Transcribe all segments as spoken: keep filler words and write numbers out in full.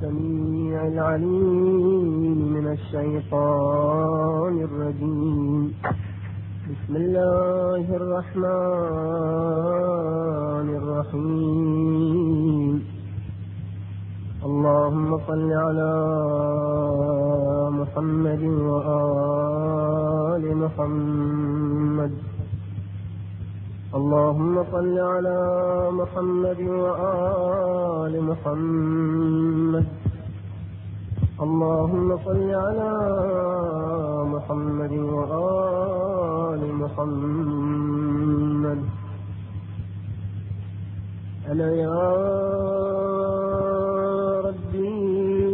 السميع العليم من الشيطان الرجيم. بسم الله الرحمن الرحيم. اللهم صل على محمد وآل محمد. اللهم صل على محمد وآل محمد. اللهم صل على محمد وآل محمد. أنا يا ربي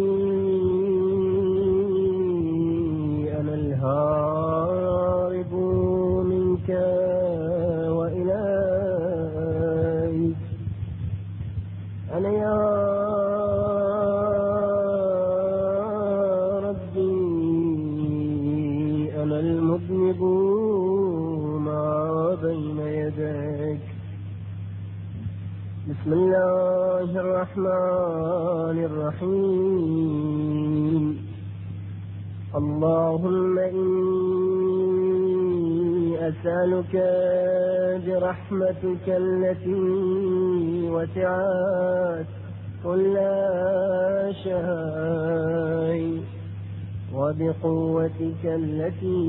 أنا الهارب منك وإليك. أنا يا ربي أنا المذنب ما بين يديك. بسم الله الرحمن الرحيم. اللهم إني أسألك برحمتك التي وسعت كل شيء وبقوتك التي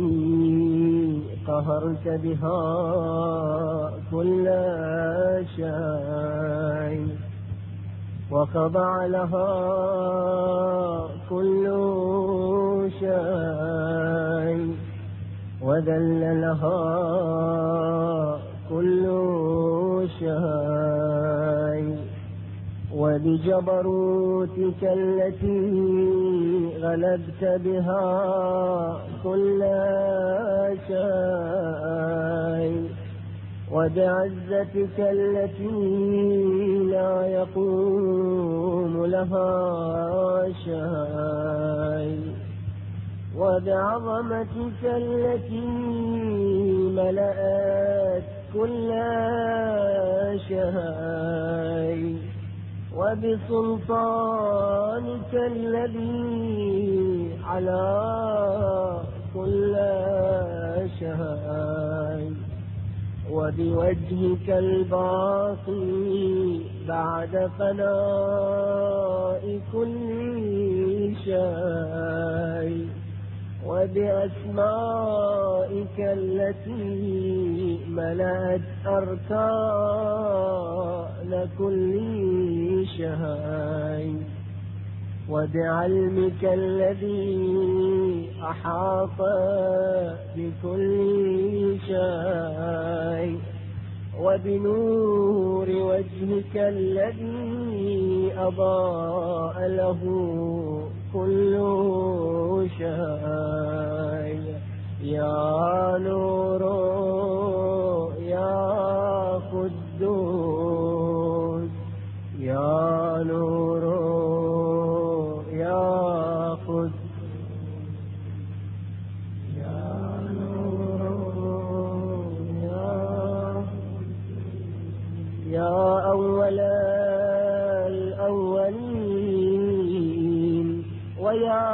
قهرت بها كل شيء وخضع لها كل شيء وذل لها كل شيء وبجبروتك التي غلبت بها كل شيء وبعزتك التي لا يقوم لها شيء وبعظمتك التي ملأت كل شيء وبسلطانك الذي على كل شيء وبوجهك الباقي بعد فناء كل شيء وبأسمائك التي ملأت أركان كل شيء وبعلمك الذي أحاط بكل شيء وبنور وجهك الذي أضاء له كل شيء. يا نور يا قدوس يا نور يا قدوس يا نور يا يا أول الأولين ويا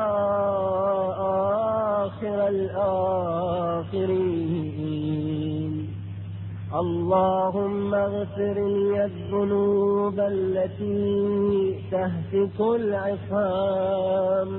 آخر الآخرين. اللهم اغفر لي الذنوب التي تهتك العصام.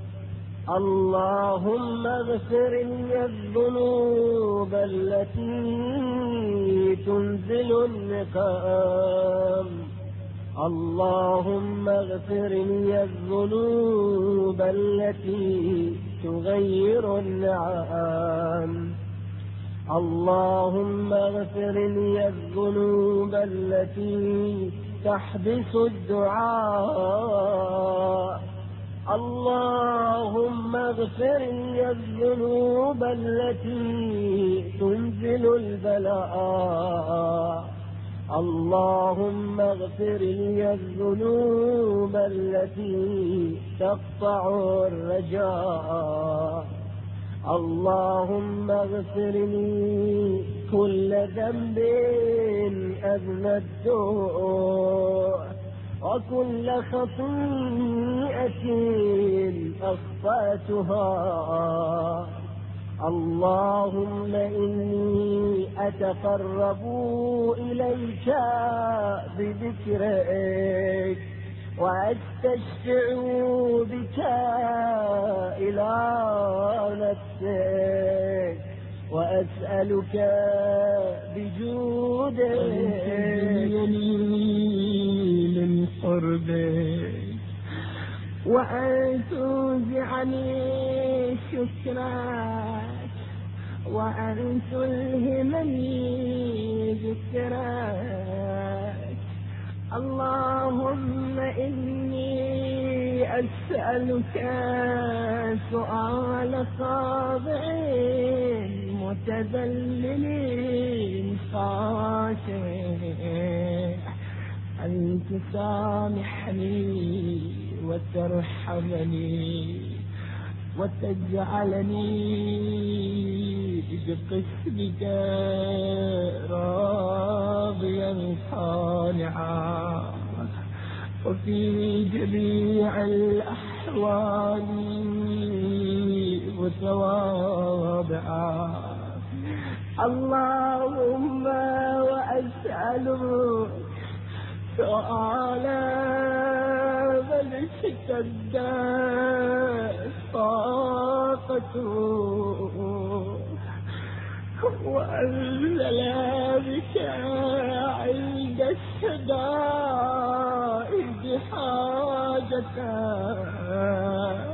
اللهم اغفر لي الذنوب التي تنزل النقام. اللهم اغفر لي الذنوب التي تغير النعم. اللهم اغفر لي الذنوب التي تحبس الدعاء. اللهم اغفر لي الذنوب التي تنزل البلاء. اللهم اغفر لي الذنوب التي تقطع الرجاء. اللهم اغفر لي كل ذنب أذنبته وكل خطيئة أخطأتها. اللهم إني أتقرب إليك بذكرك وأستشفع بك إلى نفسك وأسألك بجودك من قربك وأن توزعني شكرك وأن تلهمني ذكرك. اللهم إني أسألك سؤال خاضع متذلل خاشع أن تسامحني وترحمني وتجعلني بقسمك راضيا قانعا وفي جميع الأحوال متواضعا. اللهم وأسألك سؤالا من اشتدت طاقته وأنزل بك عند الشدائد حاجته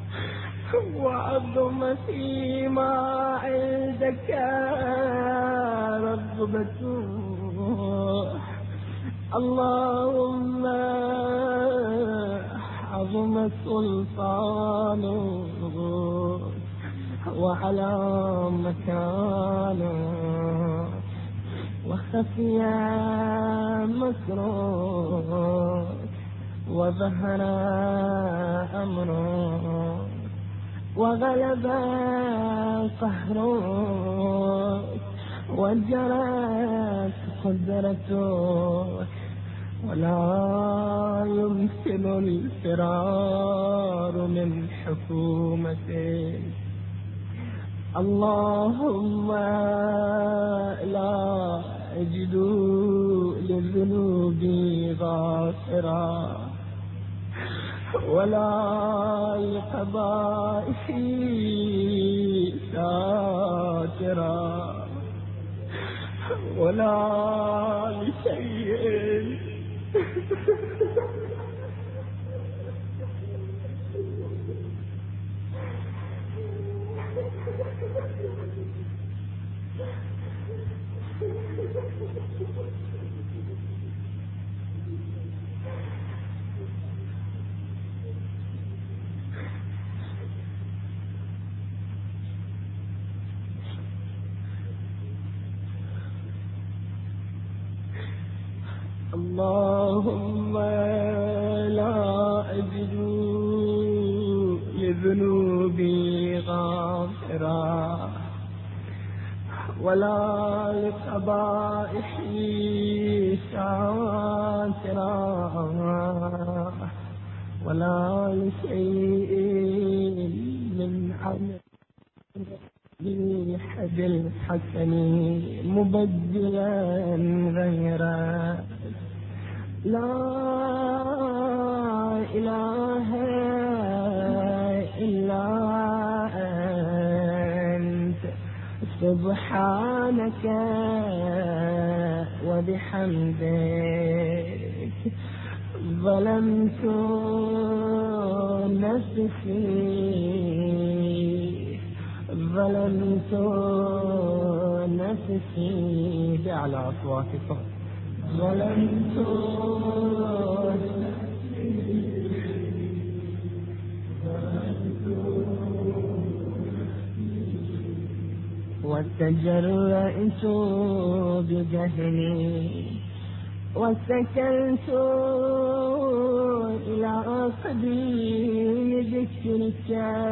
وعظم فيما عندك رغبته. اللهم عظم سلطانه وعلى مكانه وخفي مكره وظهر أمره وغلب قهره وجرت قدرته ولا يمكن الفرار من حكومته. اللهم لا أجد لذنوبي غافرا ولا لقبائحي ساترا ولا لشيء اللهم لا أجد لذنوبي غافرا ولا لقبائحي ساترا ولا لشيء من عمل بحد الحسن مبدلا غيره. لا إله إلا أنت سبحانك وبحمدك ظلمت نفسي ظلمت نفسي بأعلى أصواتكم ظلمت وتجرأت بجهلي وسكنت إلى قديم ذكرك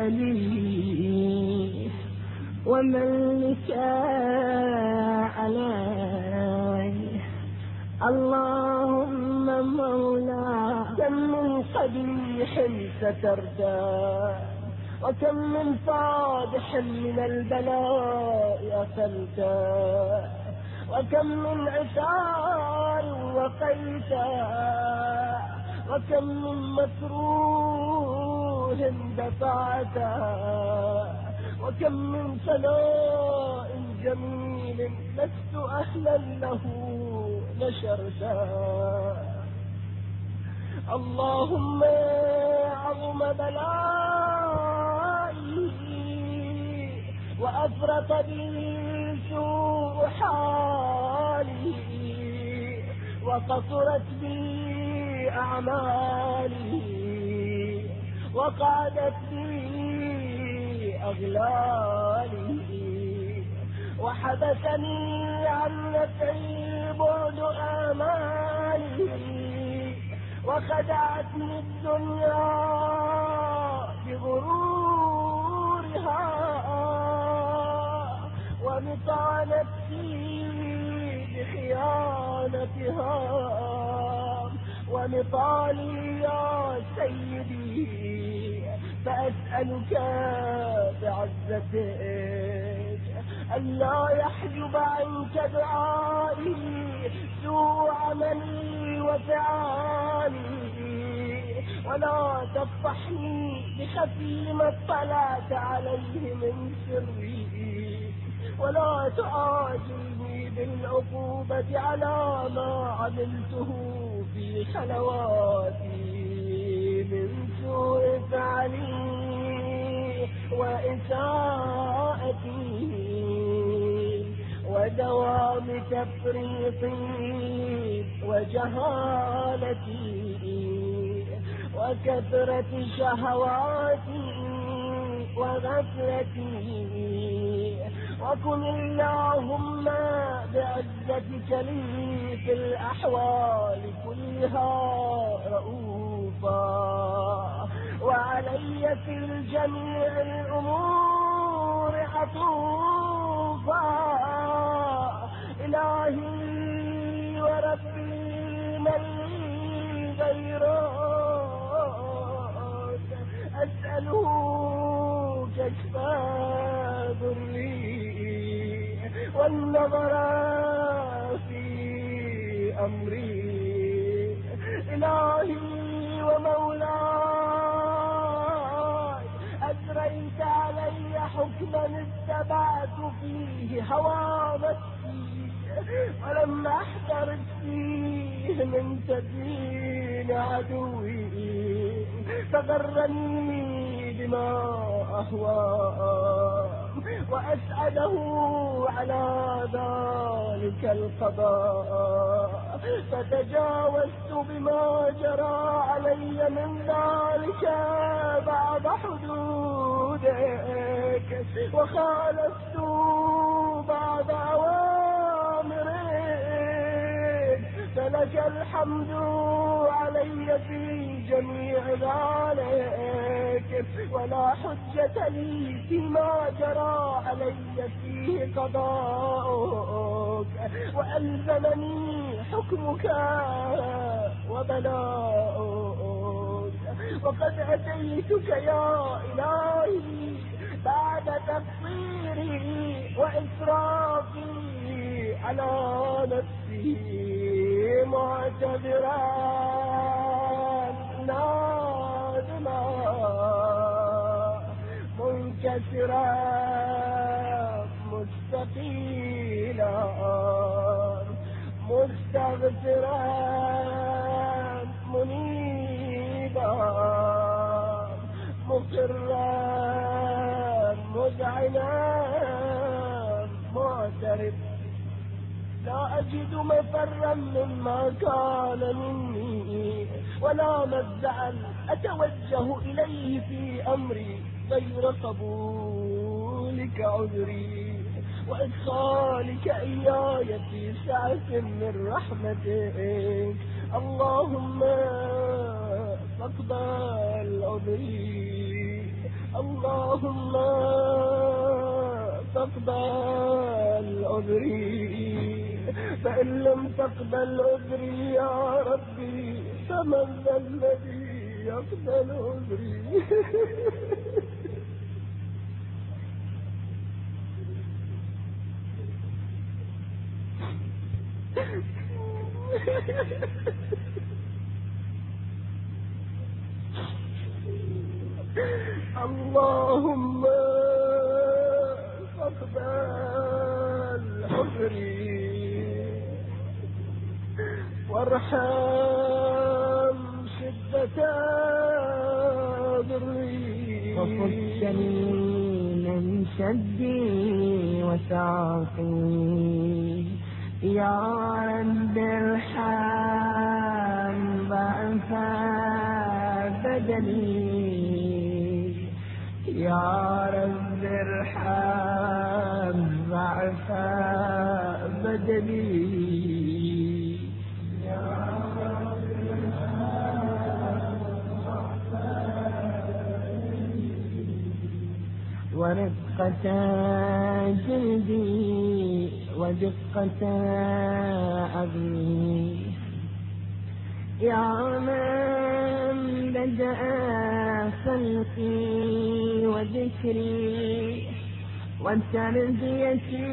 لي ومن لك علي. اللهم مولاي من قبيح ستردى، وكم من فادح من البلاء أكلتا، وكم من عثار وقيتا، وكم من مكروه دفعتا، وكم من ثناء جميل لست أهلا له نشرتا. اللهم عظم بلائي وأفرط بي سوء حالي، وقصرت بي أعمالي، وقعدت بي أغلالي، وحبسني عن نفعي بعد آمالي، وخدعتني الدنيا بغرورها، ومطالتي بخيانتها، ومطالي يا سيدي فأسألك بعزتك ألا يحجب عنك دعائي سوء عملي وفعالي، ولا تفضحني بخفي ما اطلعت عليه من سري، ولا تعاجلني بالعقوبة على ما عملته في خلواتي من سوء فعلي وإساءتي ودوام تفريطي وجهالتي وكثرة شهواتي وغفلتي. وكن اللهم بعزتك لي في الأحوال كلها رؤوفا، وعلي في الجميع الأمور عطوفا. إلهي وربي من غيرك أسأله كشف ضري والنظر في أمري. إلهي ومولاي أجريت علي حكما اتبعت فيه هوى نفسي، ولما احترت فيه من تدين عدوي فغرني بما أهوى، وأسأله على ذلك القضاء، فتجاوزت بما جرى علي من ذلك بعض حدودك، وخالفت بعض أوامرك، فلك الحمد علي في جميع ذلك، ولا حجة لي فيما جرى علي فيه قضاؤك، وألزمني حكمك وبلاؤك. وقد أتيتك يا إلهي بعد تقصيري وإسرافي على نفسي معتذرا نادما منكسرا مستقيلا مستغفرا منيبا مقرا مذعنا معترف. لا أجد مفرا مما كان مني ولا مفزعا أتوجه إليه في أمري غير قبولك عذري وإدخالك إياي في سعة من رحمتك. اللهم فاقبل عذري، اللهم فاقبل عذري، فإن لم تقبل عذري يا ربي فمن ذا الذي يقبل عذري؟ اللهم اقبل عذري وارحم شدة ضري وفكني من شدي وساقي يا رب ارحم ضعف بدني يا رب ارحم ضعف بدني يا رب ورقة جلدي ودقة عظمي يا من بدأ خلقي وذكري وتربيتي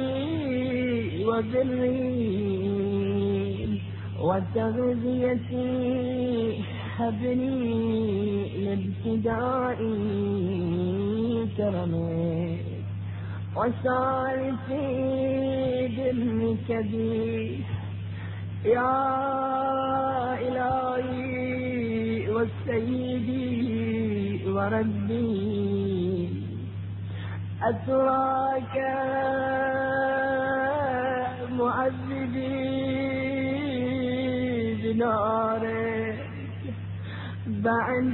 وبري وتغذيتي هبني لابتدائي كرمك وصارتي برك بي يا إلهي وسيدي وربي أتراك معذبي بنارك بعد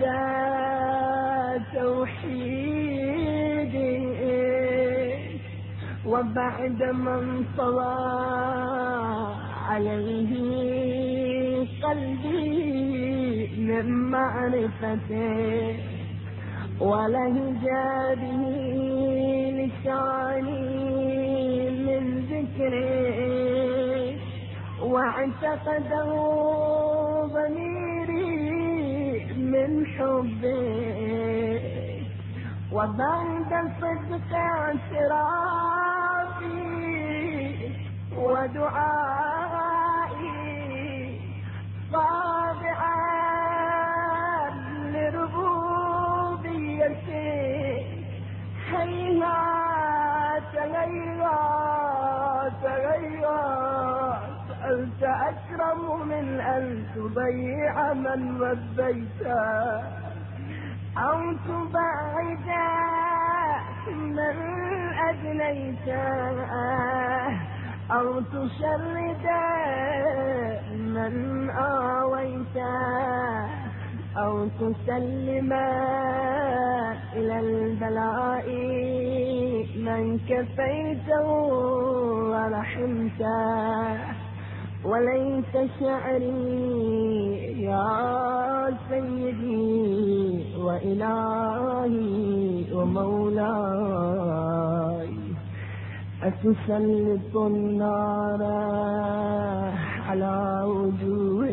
توحيدي وبعد من طوى عليه قلبي من معرفته ولهجابه لساني من ذكره واعتقده ضميري من حبه وبعد صدق اعترافي ودعائي خاضعا لربوبيتي هيهات هيهات هيهات أنت أكرم من أن تضيع من ربيته أو تبعد من أدنيته أو تشرد من آويته أو تسلم إلى البلاء من كفيته ورحمته وليس شعري يا سيدي وإلهي ومولاي أتسلط النار على وجوه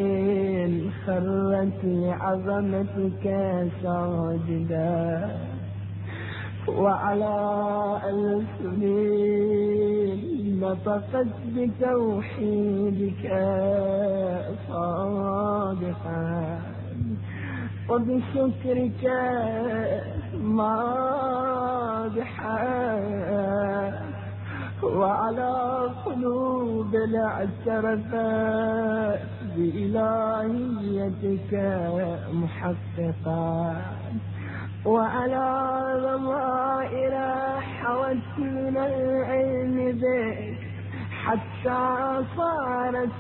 خرت لعظمتك ساجدا وعلى ألسن نطقت بتوحيدك صادقا وبشكرك مادحا وعلى قلوب اعترفت بإلهيتك محققا وعلى ضمائر حوت من العلم بك حتى صارت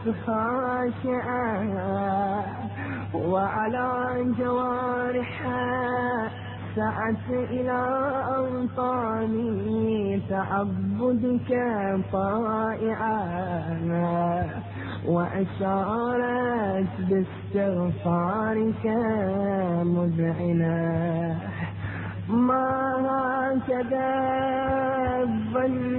خاشعة وعلى جوارحها سعت إلى أوطاني تعبدك طائعا وأشارت باستغفارك مذعنة ما هكذا الظن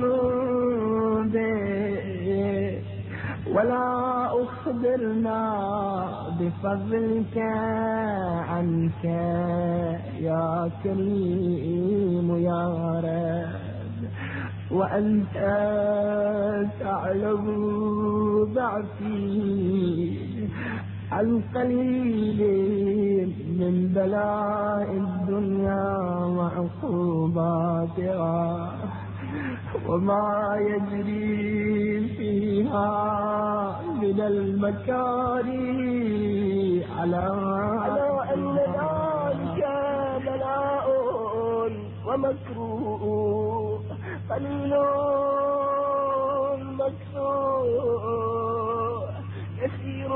بك ولا أخبرنا بفضلك عنك يا كريم يا رب، وأنت تعلم ضعفي عن قليل من بلاء الدنيا وعقوباتها وما يجري فيها من المكاره على على أن ذلك بلاء ومكروه قليل مكسور يسير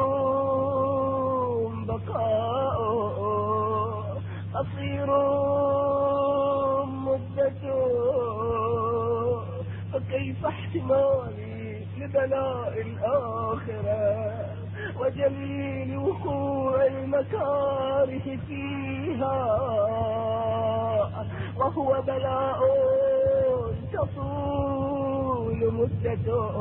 بقاء قصير مدته، فكيف احتمالي لبلاء الآخرة وجميل وقوع المكاره فيها، وهو بلاء تطول مدته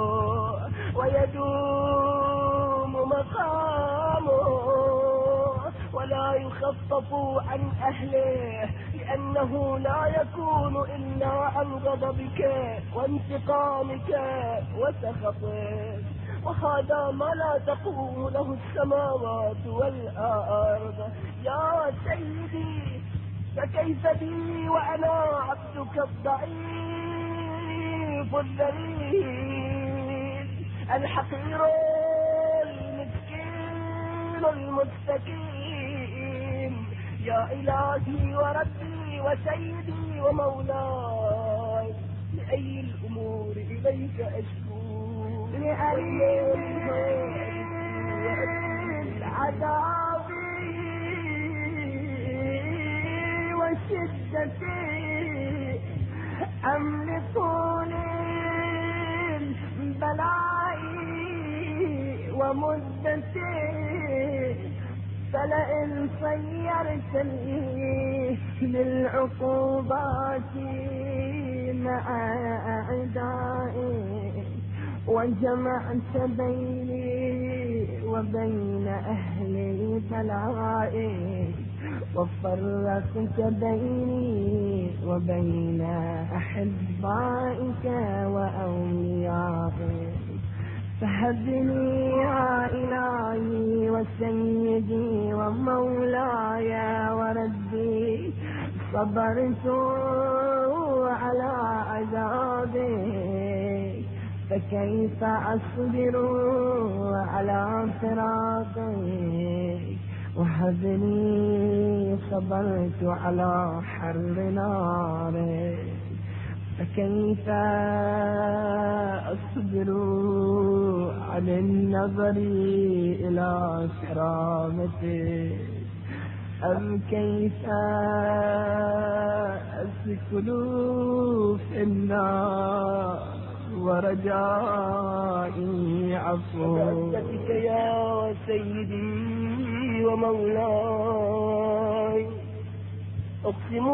ويدوم مقامه ولا يخفف عن أهله، لأنه لا يكون إلا عن غضبك وانتقامك وسخطك، وهذا ما لا تقوم له السماوات والأرض. يا سيدي فكيف بي وأنا عبدك الضعيف الذليل الحقير المسكين المستكين، يا إلهي وربي وسيدي ومولاي، لأي الأمور إليك أشكو، لأي العذاب وشدتي أملكوني البلاء ومدتي، فلئن صيرتني للعقوبات مع أعدائي وجمعت بيني وبين أهل البلاء وفرقت بيني وبين أحبائك وأوليائك، فهبني يا إلهي وسيدي ومولاي وربي، صبرت على عذابك فكيف أصبر على فراقك، وهبني صبرت على حر نارك فكيف أصبر عن النظر إلى كرامتك، أم كيف أسكن في النار ورجائي عفوك. بعزتك يا سيدي ومولاي أقسم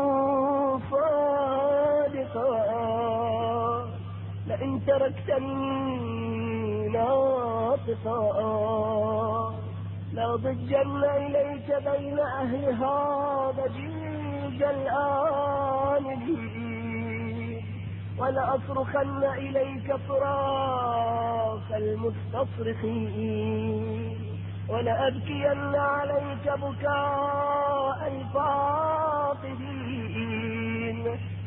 صادقا لئن تركتني ناطقا لأضجن إليك بين أهل هذا ضجيج الآنبين، ولأصرخن إليك صراخ المستصرخين، ولأبكين عليك بكاء الفاقدين،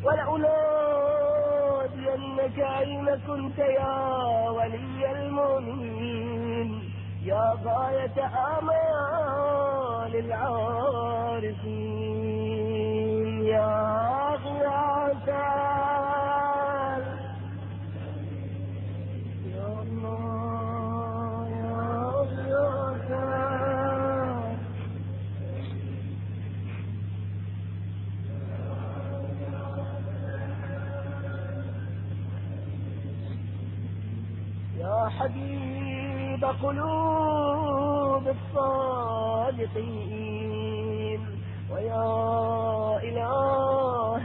ولأنادينك أين كنت يا ولي المؤمنين، يا غاية آمال العارفين، يا غياث يا الله يا غياث. يا حبيب قلوب الصادقين، ويا إله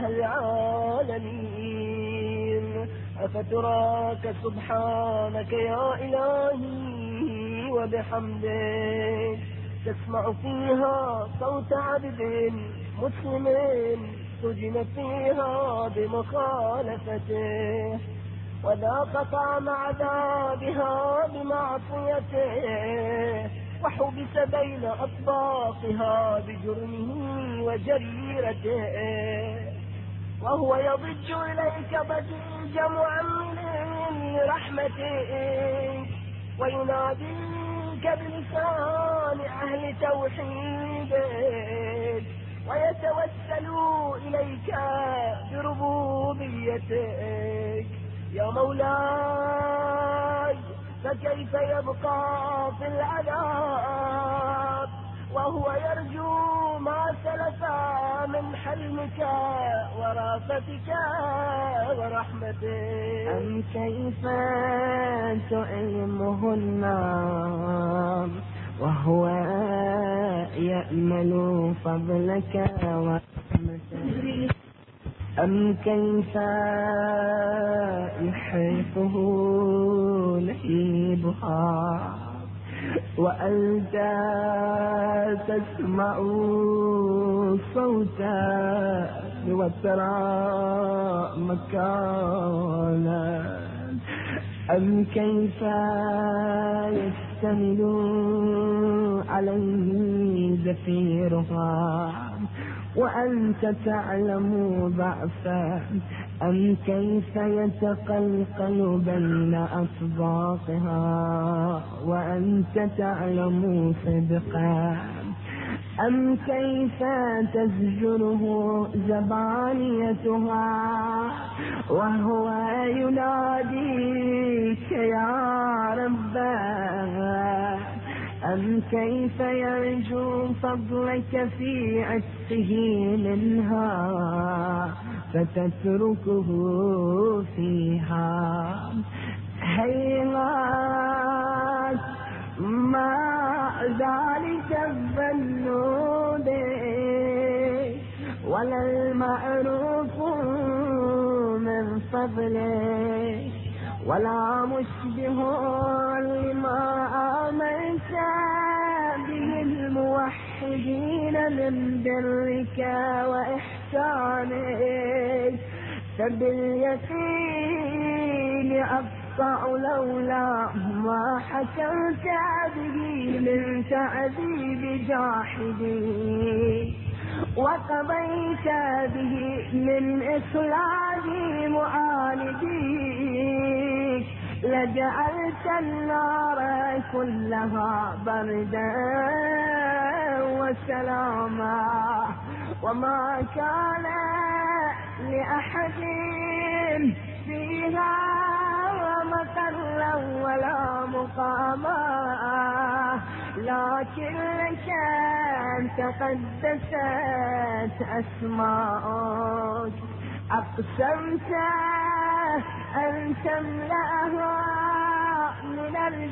العالمين، أفتراك سبحانك يا إلهي وبحمدك تسمع فيها صوت عبد مسلم سجن فيها بمخالفته وذاق طعم عذابها بمعصيته وحبس بين أطباقها بجرمه وجريرته وهو يضج إليك ضجيج مؤمن لرحمتك ويناديك بلسان أهل توحيدك ويتوسل إليك بربوبيتك يا مولاي فكيف يبقى في العذاب وهو يرجو ما سلف من حلمك ورافتك ورحمتك أم كيف تؤلمه النار وهو يأمل فضلك ورحمتك أم كيف يحرقه لهيبها وأنت تسمع صوتا وترى مكانا أم كيف يشتمل عليه زفيرها وأنت تعلم ضعفا أم كيف يتقلقل بين أطباقها وأنت تعلم صدقا أم كيف تزجره زبانيتها وهو يناديك يا رباه أم كيف يرجو فضلك في عتقه منها فتتركه فيها هيهات ما ذلك الظن به ولا المعروف من فضلك ولا مشبه لما آمنت به الموحدين من برك وإحسانك فباليقين أبطأ لولا ما حكمت به من تعذيب جاحدي وقضيت به من إخلاج معانديك لجعلت النار كلها بردا وسلاما وما كان لأحد فيها مقرا ولا مقاما لكن لك أن تقدست أسماءك أقسمت أن تملأها من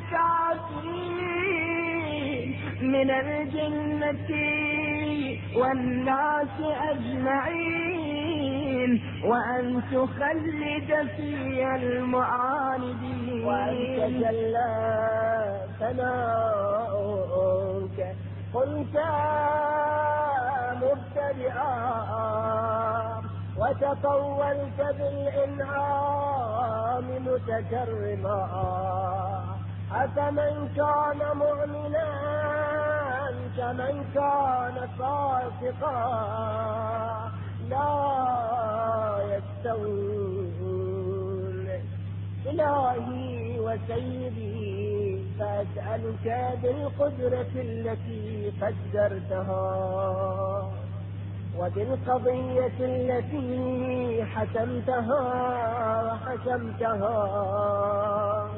الكافرين من الجنة والناس أجمعين وأن تخلد في المعاندين وأن تجلى ثناؤك كنت مبتدئا وتطولت بالإنعام متكرما أفمن كان مؤمنا كمن كان فاسقا لا يستوون إلهي وسيدي فأسألك بالقدرة التي قدرتها وبالقضية التي حكمتها وحكمتها